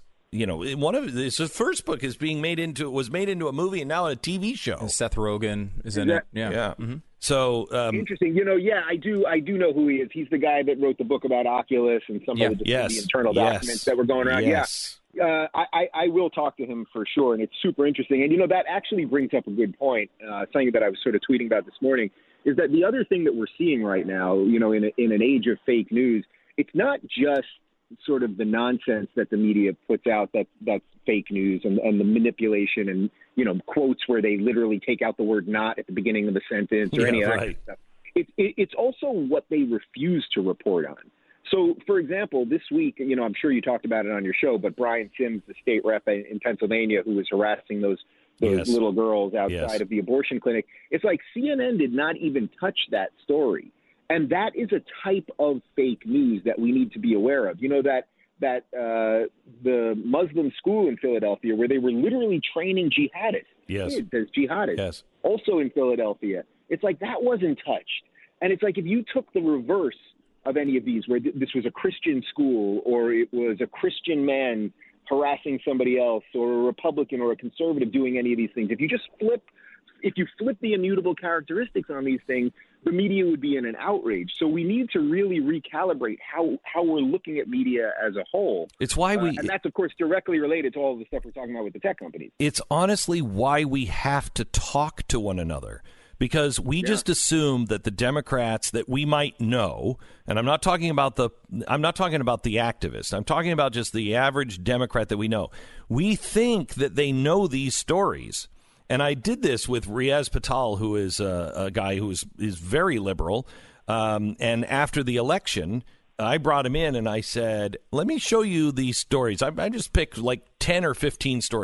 his first book was made into a movie and now a TV show. And Seth Rogen is in it. Yeah. Mm-hmm. So interesting. I do know who he is. He's the guy that wrote the book about Oculus and some of the internal documents that were going around. Yes. Yeah. I will talk to him for sure, and it's super interesting. And that actually brings up a good point. Something that I was sort of tweeting about this morning is that the other thing that we're seeing right now, in an age of fake news, it's not just sort of the nonsense that the media puts out that's fake news and the manipulation and quotes where they literally take out the word "not" at the beginning of a sentence or any of that kind of stuff. It's also what they refuse to report on. So, for example, this week, I'm sure you talked about it on your show, but Brian Sims, the state rep in Pennsylvania, who was harassing those little girls outside of the abortion clinic, it's like CNN did not even touch that story. And that is a type of fake news that we need to be aware of. That the Muslim school in Philadelphia, where they were literally training jihadists, kids as jihadists, also in Philadelphia. It's like that wasn't touched. And it's like if you took the reverse of any of these, where this was a Christian school or it was a Christian man harassing somebody else or a Republican or a conservative doing any of these things, if you flip the immutable characteristics on these things, the media would be in an outrage. So we need to really recalibrate how we're looking at media as a whole. It's why and that's, of course, directly related to all the stuff we're talking about with the tech companies. It's honestly why we have to talk to one another, because we just assume that the Democrats that we might know, and I'm not talking about the activists. I'm talking about just the average Democrat that we know. We think that they know these stories. And I did this with Riaz Patel, who is a guy who is very liberal. And after the election, I brought him in and I said, let me show you these stories. I just picked like 10 or 15 stories.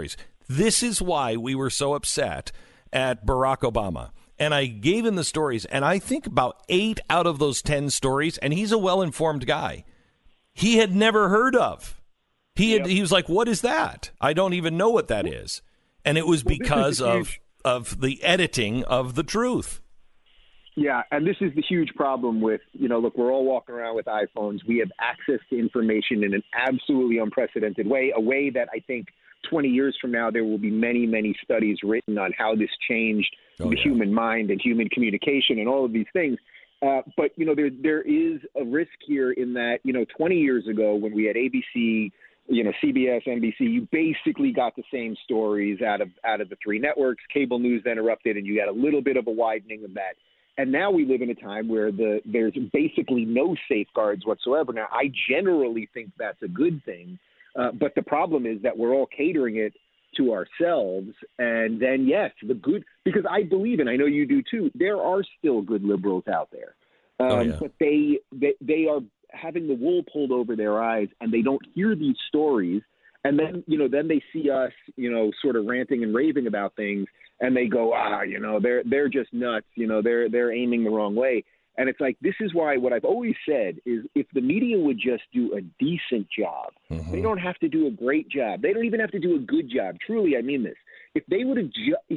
This is why we were so upset at Barack Obama. And I gave him the stories, and I think about 8 out of those 10 stories, and he's a well-informed guy, he had never heard of. He was like, what is that? I don't even know what that is. And it was because of the editing of the truth. Yeah, and this is the huge problem with, look, we're all walking around with iPhones. We have access to information in an absolutely unprecedented way, a way that I think 20 years from now there will be many, many studies written on how this changed the human mind and human communication and all of these things. But, there is a risk here in that, 20 years ago when we had ABC, CBS, NBC, you basically got the same stories out of the 3 networks. Cable news then erupted, and you got a little bit of a widening of that. And now we live in a time where there's basically no safeguards whatsoever. Now, I generally think that's a good thing, but the problem is that we're all catering it to ourselves. And then, yes, the good, because I believe, and I know you do too, there are still good liberals out there. But they are having the wool pulled over their eyes, and they don't hear these stories. And then, then they see us, sort of ranting and raving about things, and they go, they're just nuts. They're aiming the wrong way. And it's like, this is why what I've always said is if the media would just do a decent job, they don't have to do a great job. They don't even have to do a good job. Truly, I mean this. If they would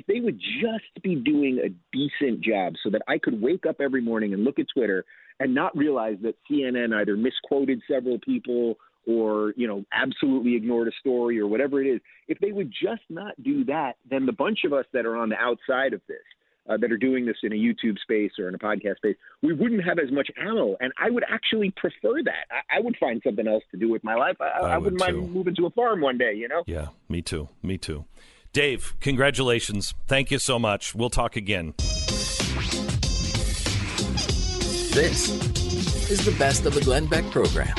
just be doing a decent job so that I could wake up every morning and look at Twitter and not realize that CNN either misquoted several people or, absolutely ignored a story or whatever it is, if they would just not do that, then the bunch of us that are on the outside of this, that are doing this in a YouTube space or in a podcast space, we wouldn't have as much ammo. And I would actually prefer that. I would find something else to do with my life. I wouldn't mind moving to a farm one day, Yeah, me too. Dave, congratulations. Thank you so much. We'll talk again. This is the Best of the Glenn Beck program.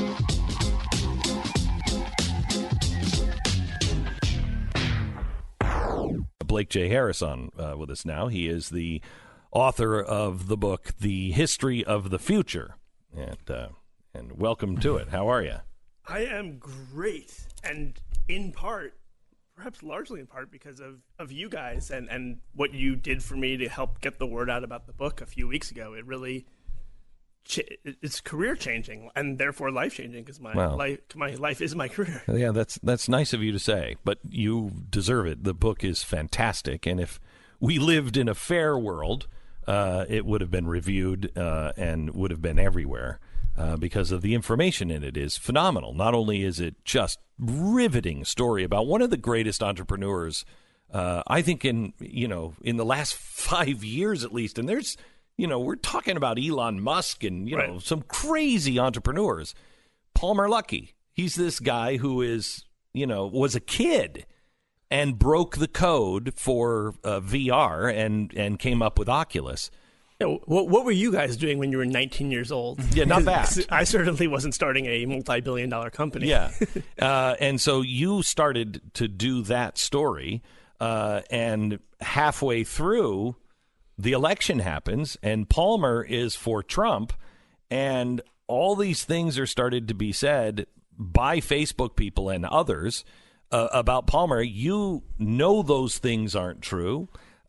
Blake J. Harris on with us now. He is the author of the book, The History of the Future. And welcome to it. How are you? I am great. And in part, perhaps largely in part, because of you guys and what you did for me to help get the word out about the book a few weeks ago. It really, it's career changing and therefore life changing because my life is my career. Yeah, that's nice of you to say, but you deserve it. The book is fantastic, and if we lived in a fair world, it would have been reviewed and would have been everywhere because of the information in it is phenomenal. Not only is it just riveting story about one of the greatest entrepreneurs, I think in the last 5 years at least, and there's. We're talking about Elon Musk and, some crazy entrepreneurs. Palmer Luckey, he's this guy who is, was a kid and broke the code for VR and came up with Oculus. Yeah, what were you guys doing when you were 19 years old? Yeah, not bad. I certainly wasn't starting a multi-billion-dollar company. Yeah. And so you started to do that story, and halfway through, the election happens, and Palmer is for Trump, and all these things are started to be said by Facebook people and others about Palmer. You know those things aren't true,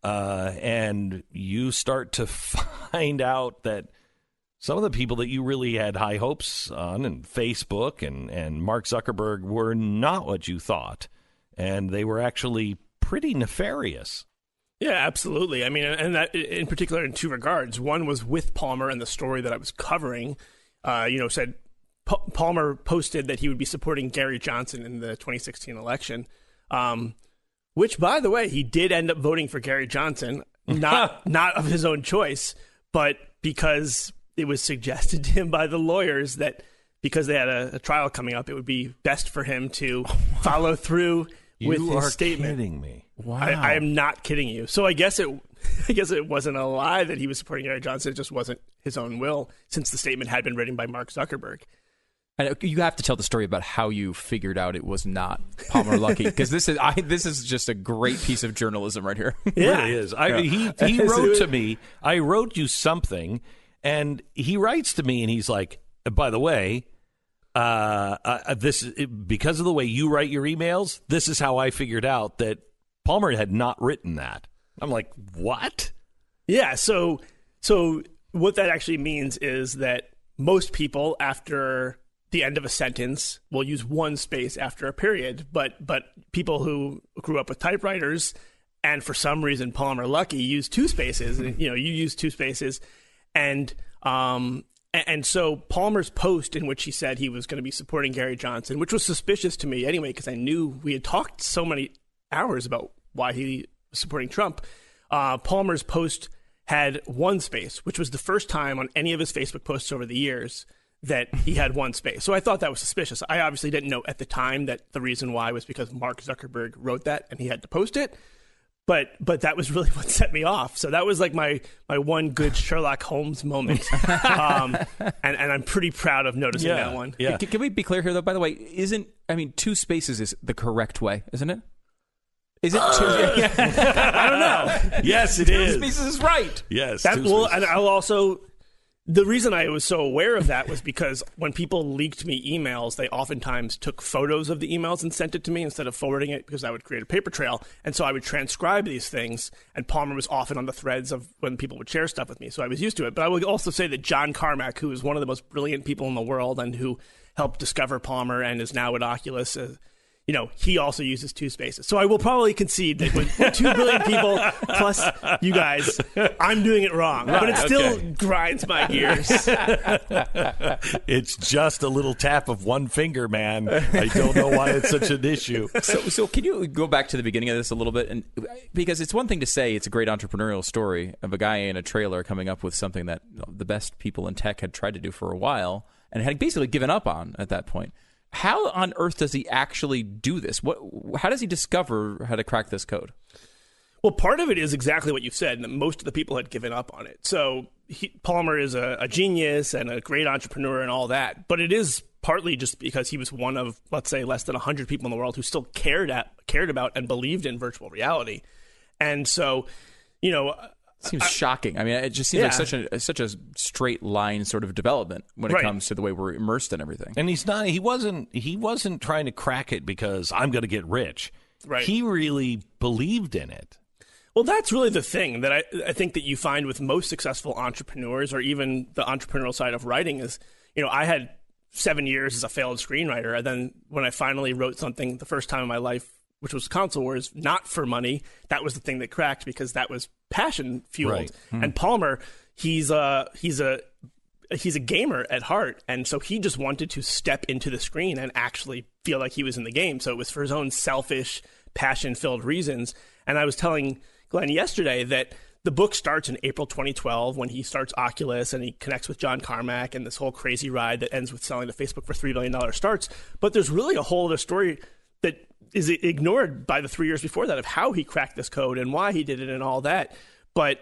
and you start to find out that some of the people that you really had high hopes on, and Facebook and Mark Zuckerberg, were not what you thought, and they were actually pretty nefarious. Yeah, absolutely. I mean, and that in particular in 2 regards. One was with Palmer and the story that I was covering, said Palmer posted that he would be supporting Gary Johnson in the 2016 election, which, by the way, he did end up voting for Gary Johnson, not of his own choice, but because it was suggested to him by the lawyers that because they had a trial coming up, it would be best for him to follow through with his statement. You are kidding me. Wow. I am not kidding you. So I guess it wasn't a lie that he was supporting Gary Johnson. It just wasn't his own will, since the statement had been written by Mark Zuckerberg. And you have to tell the story about how you figured out it was not Palmer Luckey, because this is just a great piece of journalism right here. It really is. He wrote to me. I wrote you something, and he writes to me, and he's like, "By the way, this because of the way you write your emails, this is how I figured out that Palmer had not written that. I'm like, what? Yeah, so what that actually means is that most people, after the end of a sentence, will use one space after a period. But people who grew up with typewriters and for some reason Palmer Luckey use two spaces. You use two spaces, and so Palmer's post in which he said he was going to be supporting Gary Johnson, which was suspicious to me anyway, because I knew we had talked so many hours about why he was supporting Trump. Palmer's post had one space, which was the first time on any of his Facebook posts over the years that he had one space. So I thought that was suspicious. I obviously didn't know at the time that the reason why was because Mark Zuckerberg wrote that and he had to post it. But that was really what set me off. So that was like my one good Sherlock Holmes moment. And I'm pretty proud of noticing that one. Yeah. Can we be clear here, though? By the way, two spaces is the correct way, isn't it? Is it two? I don't know. Yes, it is. Two spaces is right. Yes. And I'll also... The reason I was so aware of that was because when people leaked me emails, they oftentimes took photos of the emails and sent it to me instead of forwarding it, because I would create a paper trail. And so I would transcribe these things, and Palmer was often on the threads of when people would share stuff with me. So I was used to it. But I would also say that John Carmack, who is one of the most brilliant people in the world and who helped discover Palmer and is now at Oculus, he also uses two spaces. So I will probably concede that with 2 billion people plus you guys, I'm doing it wrong. Right, but it still grinds my gears. It's just a little tap of one finger, man. I don't know why it's such an issue. So can you go back to the beginning of this a little bit? And because it's one thing to say it's a great entrepreneurial story of a guy in a trailer coming up with something that the best people in tech had tried to do for a while and had basically given up on at that point. How on earth does he actually do this? How does he discover how to crack this code? Well, part of it is exactly what you said, and most of the people had given up on it. So Palmer is a genius and a great entrepreneur and all that, but it is partly just because he was one of, let's say, less than 100 people in the world who still cared about and believed in virtual reality. And so, seems shocking. I mean, it just seems like such a straight line sort of development when it comes to the way we're immersed in everything. And he wasn't trying to crack it because I'm going to get rich. Right. He really believed in it. Well, that's really the thing that I think that you find with most successful entrepreneurs, or even the entrepreneurial side of writing, is, I had 7 years as a failed screenwriter. And then when I finally wrote something the first time in my life, which was Console Wars, not for money, that was the thing that cracked because that was passion fueled. Right. And Palmer, he's a gamer at heart, and so he just wanted to step into the screen and actually feel like he was in the game. So it was for his own selfish, passion-filled reasons. And I was telling Glenn yesterday that the book starts in April 2012 when he starts Oculus and he connects with John Carmack, and this whole crazy ride that ends with selling to Facebook for $3 billion starts. But there's really a whole other story that is ignored by the 3 years before that of how he cracked this code and why he did it and all that. But,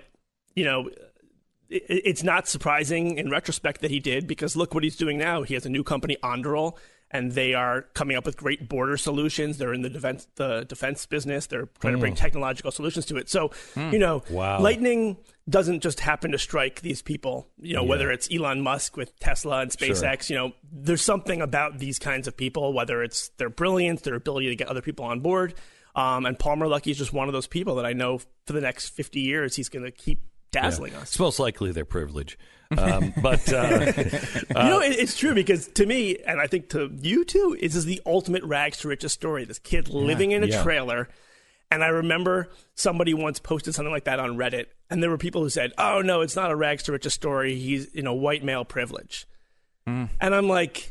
it's not surprising in retrospect that he did, because look what he's doing now. He has a new company, Anduril, and they are coming up with great border solutions. They're in the defense business. They're trying to bring technological solutions to it. So, wow. Lightning doesn't just happen to strike these people, whether it's Elon Musk with Tesla and SpaceX, Sure. There's something about these kinds of people, whether it's their brilliance, their ability to get other people on board. And Palmer Luckey is just one of those people that I know for the next 50 years, he's going to keep dazzling us. It's most likely their privilege. But it's true, because to me, and I think to you too, this is the ultimate rags to riches story. This kid living in a trailer. And I remember somebody once posted something like that on Reddit, and there were people who said, "Oh no, it's not a rags to riches story. He's white male privilege." And I'm like,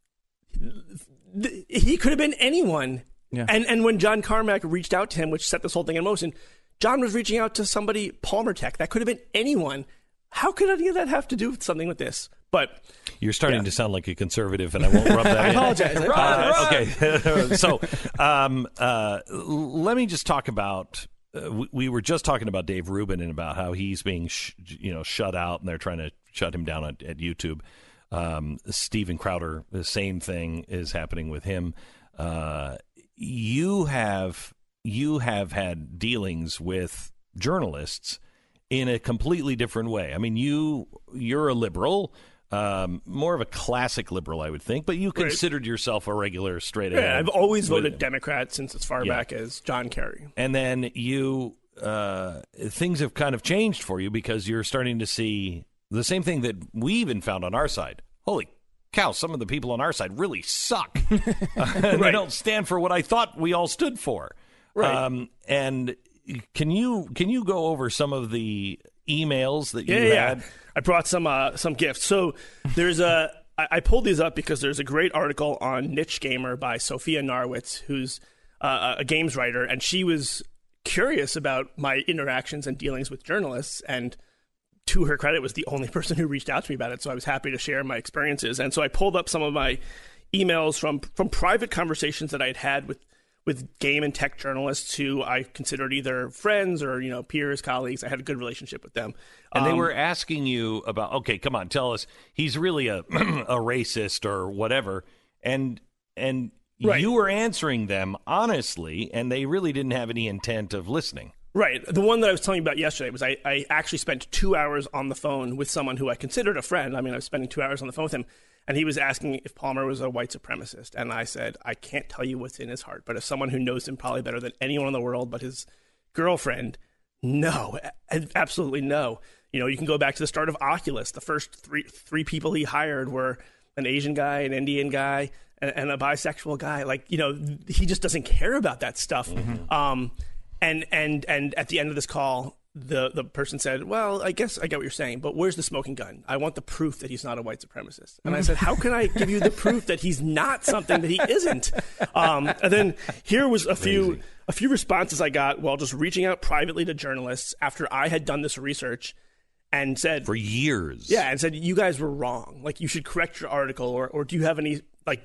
he could have been anyone. Yeah. And when John Carmack reached out to him, which set this whole thing in motion, John was reaching out to somebody, Palmer Tech. That could have been anyone. How could any of that have to do with something with this? But you're starting to sound like a conservative, and I won't rub that in. I apologize. Okay. So let me just talk about, we were just talking about Dave Rubin and about how he's being shut out, and they're trying to shut him down at YouTube. Steven Crowder, the same thing is happening with him. You have had dealings with journalists in a completely different way. I mean, you're a liberal. more of a classic liberal, I would think, but you considered yourself a regular straight ahead. Yeah, I've always voted Democrat since as far back as John Kerry. And then you, things have kind of changed for you because you're starting to see the same thing that we even found on our side. Holy cow, some of the people on our side really suck. They don't stand for what I thought we all stood for. Right. And can you go over some of the emails that you had? Yeah. I brought some gifts. So there's I pulled these up because there's a great article on Niche Gamer by Sophia Narwitz, who's a games writer, and she was curious about my interactions and dealings with journalists, and to her credit, was the only person who reached out to me about it, so I was happy to share my experiences. And so I pulled up some of my emails from private conversations that I'd had with game and tech journalists who I considered either friends or, peers, colleagues. I had a good relationship with them. And they were asking you about, okay, come on, tell us, he's really a racist or whatever. And you were answering them honestly, and they really didn't have any intent of listening. Right. The one that I was telling you about yesterday was I actually spent 2 hours on the phone with someone who I considered a friend. I mean, I was spending 2 hours on the phone with him, and he was asking if Palmer was a white supremacist. And I said, I can't tell you what's in his heart, but as someone who knows him probably better than anyone in the world but his girlfriend, no, absolutely no. You can go back to the start of Oculus. The first three people he hired were an Asian guy, an Indian guy, and a bisexual guy. He just doesn't care about that stuff. Mm-hmm. And at the end of this call, the person said, well, I guess I get what you're saying, but where's the smoking gun? I want the proof that he's not a white supremacist. And I said, how can I give you the proof that he's not something that he isn't? And then here was a few responses I got while just reaching out privately to journalists after I had done this research and said, for years. Yeah. And said, you guys were wrong. You should correct your article, or do you have any,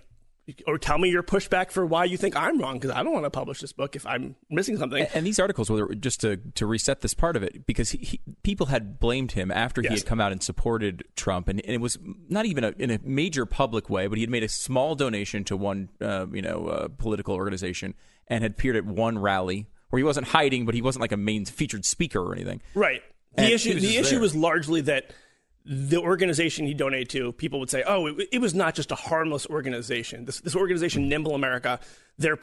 or tell me your pushback for why you think I'm wrong, because I don't want to publish this book if I'm missing something. And these articles were just to reset this part of it, because people had blamed him after he had come out and supported Trump, and it was not even in a major public way, but he had made a small donation to one political organization and had appeared at one rally where he wasn't hiding, but he wasn't like a main featured speaker or anything. Right. The issue was largely that the organization he donated to, people would say, oh, it was not just a harmless organization. This organization, Nimble America, their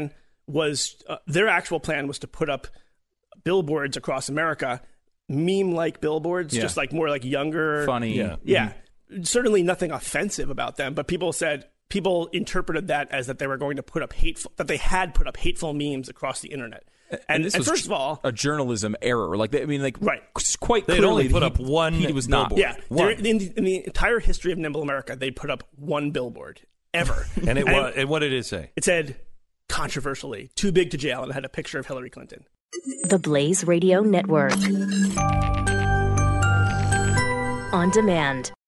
actual plan was to put up billboards across America, meme-like billboards, just more like younger. Funny. Yeah. Mm-hmm. Certainly nothing offensive about them, but people interpreted that as that they were going to they had put up hateful memes across the internet. And this was first of all, a journalism error. Right. Quite they'd clearly, only put up one. He was not. Yeah. In the entire history of Nimble America, they put up one billboard ever. And what did it say? It said, controversially, too big to jail, and it had a picture of Hillary Clinton. The Blaze Radio Network. On demand.